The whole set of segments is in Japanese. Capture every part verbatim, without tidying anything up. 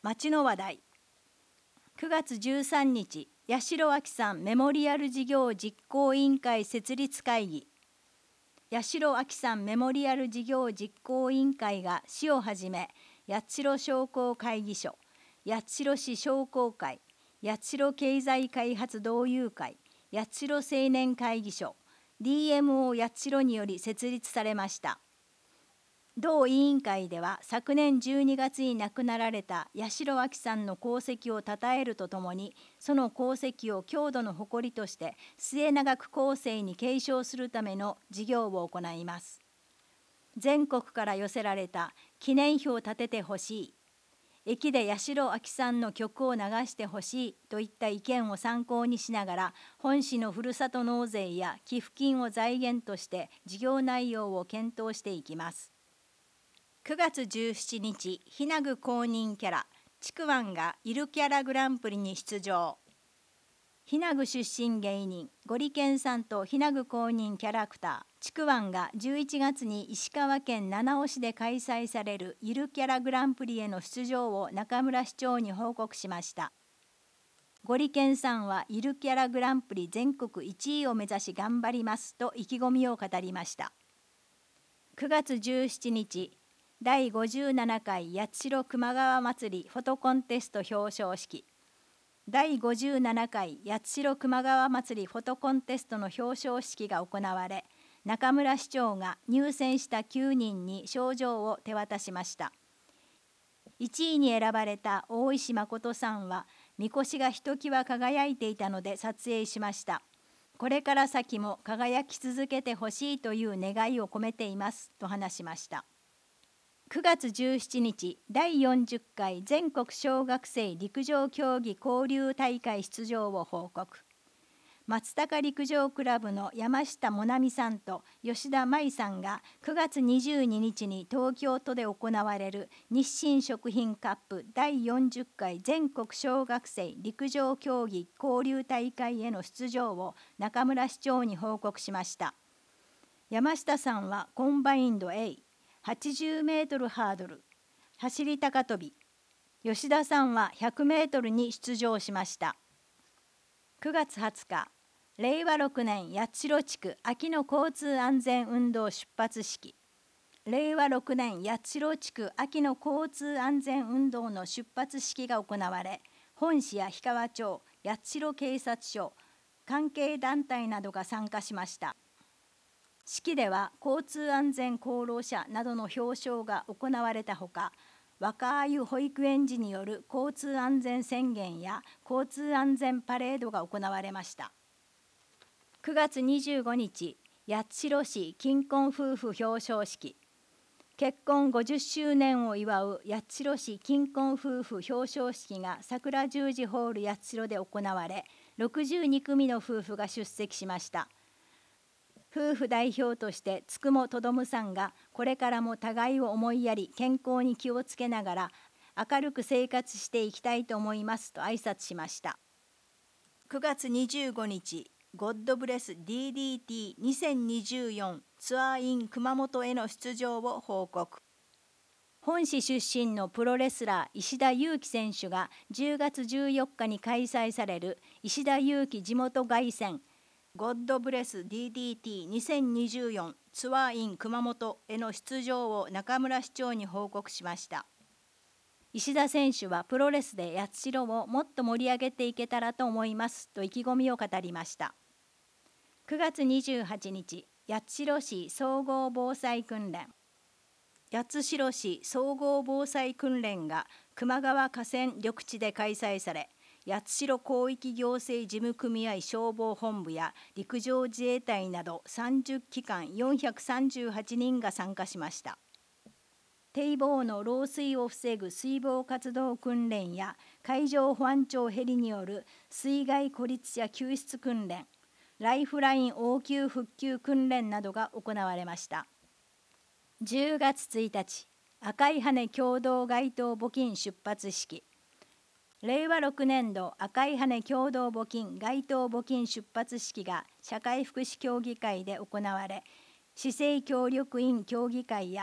町の話題。くがつじゅうさんにち、八代亜紀さんメモリアル事業実行委員会設立会議。八代亜紀さんメモリアル事業実行委員会が市をはじめ、八代商工会議所、八代市商工会、八代経済開発同友会、八代青年会議所、ディーエムオー 八代により設立されました。同委員会では昨年じゅうにがつに亡くなられた八代亜紀さんの功績をたたえるとともに、その功績を郷土の誇りとして末永く後世に継承するための事業を行います。全国から寄せられた記念碑を立ててほしい、駅で八代亜紀さんの曲を流してほしいといった意見を参考にしながら、本市のふるさと納税や寄付金を財源として事業内容を検討していきます。くがつじゅうしちにち、ひなぐ公認キャラ、ちくわんがゆるキャラグランプリに出場。ひなぐ出身芸人、ゴリケンさんとひなぐ公認キャラクター、ちくわんがじゅういちがつに石川県七尾市で開催されるゆるキャラグランプリへの出場を中村市長に報告しました。ゴリケンさんはゆるキャラグランプリ全国いちいを目指し頑張りますと意気込みを語りました。くがつじゅうしちにち、だいごじゅうななかい八代球磨川まつりフォトコンテスト表彰式。だいごじゅうななかい八代球磨川まつりフォトコンテストの表彰式が行われ、中村市長が入選したきゅうにんに賞状を手渡しました。いちいに選ばれた大石誠さんは、みこしがひときわ輝いていたので撮影しました。これから先も輝き続けてほしいという願いを込めていますと話しました。くがつじゅうしちにち、だいよんじゅっかい全国小学生陸上競技交流大会出場を報告。松高陸上クラブの山下もなみさんと吉田舞さんがくがつにじゅうににちに東京都で行われる日清食品カップだいよんじゅっかい全国小学生陸上競技交流大会への出場を中村市長に報告しました。山下さんはコンバインド A、はちじゅうメートルハードル、走り高跳び、吉田さんはひゃくメートルに出場しました。くがつはつか、れいわろくねん八代地区秋の交通安全運動出発式。れいわろくねん八代地区秋の交通安全運動の出発式が行われ、本市や氷川町、八代警察署、関係団体などが参加しました。式では交通安全功労者などの表彰が行われたほか、若鮎保育園児による交通安全宣言や交通安全パレードが行われました。くがつにじゅうごにち、八代市金婚夫婦表彰式。結婚ごじゅっしゅうねんを祝う八代市金婚夫婦表彰式が桜十字ホール八代で行われ、ろくじゅうにくみの夫婦が出席しました。夫婦代表としてつくもとどむさんが、これからも互いを思いやり健康に気をつけながら明るく生活していきたいと思いますと挨拶しました。くがつにじゅうごにち、ゴッドブレス ディーディーティーにせんにじゅうよん ツアーイン熊本への出場を報告。本市出身のプロレスラー石田祐希選手がじゅうがつじゅうよっかに開催される石田祐希地元凱旋ゴッドブレス ディーディーティーにせんにじゅうよん ツアーイン熊本への出場を中村市長に報告しました。石田選手はプロレスで八代をもっと盛り上げていけたらと思いますと意気込みを語りました。くがつにじゅうはちにち、八代市総合防災訓練。八代市総合防災訓練が球磨川河川緑地で開催され、八代広域行政事務組合消防本部や陸上自衛隊などさんじゅっきかんよんひゃくさんじゅうはちにんが参加しました。堤防の漏水を防ぐ水防活動訓練や海上保安庁ヘリによる水害孤立者救出訓練、ライフライン応急復旧訓練などが行われました。じゅうがつついたち、赤い羽共同街頭募金出発式。れいわろくねんど赤い羽共同募金街頭募金出発式が社会福祉協議会で行われ、市政協力員協議会や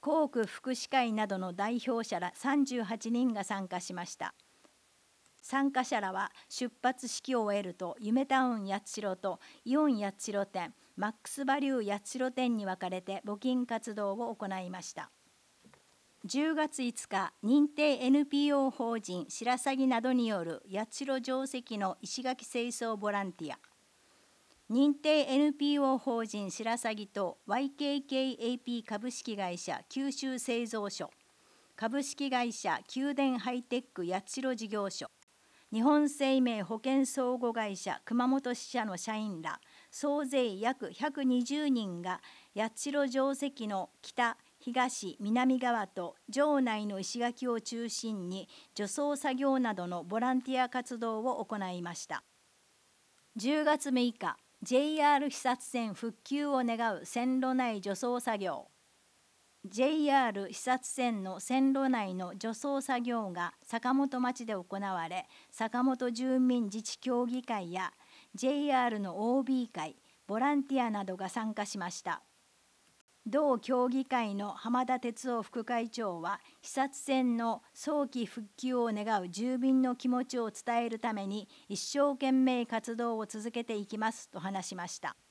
航空福祉会などの代表者らさんじゅうはちにんが参加しました。参加者らは出発式を終えると夢タウン八代とイオン八代店、マックスバリュー八代店に分かれて募金活動を行いました。じゅうがついつか、認定 エヌピーオー 法人白鷺などによる八代城跡の石垣清掃ボランティア、認定 エヌピーオー 法人白鷺と ワイケーケーエーピー 株式会社九州製造所、株式会社宮殿ハイテック八代事業所、日本生命保険相互会社熊本支社の社員ら総勢約ひゃくにじゅうにんが八代城跡の北、東、南側と城内の石垣を中心に除草作業などのボランティア活動を行いました。じゅうがつむいか、ジェイアール 肥薩線復旧を願う線路内除草作業。ジェイアール 肥薩線の線路内の除草作業が坂本町で行われ、坂本住民自治協議会や ジェイアール の オービー 会、ボランティアなどが参加しました。同協議会の浜田哲夫副会長は、肥薩線の早期復旧を願う住民の気持ちを伝えるために一生懸命活動を続けていきますと話しました。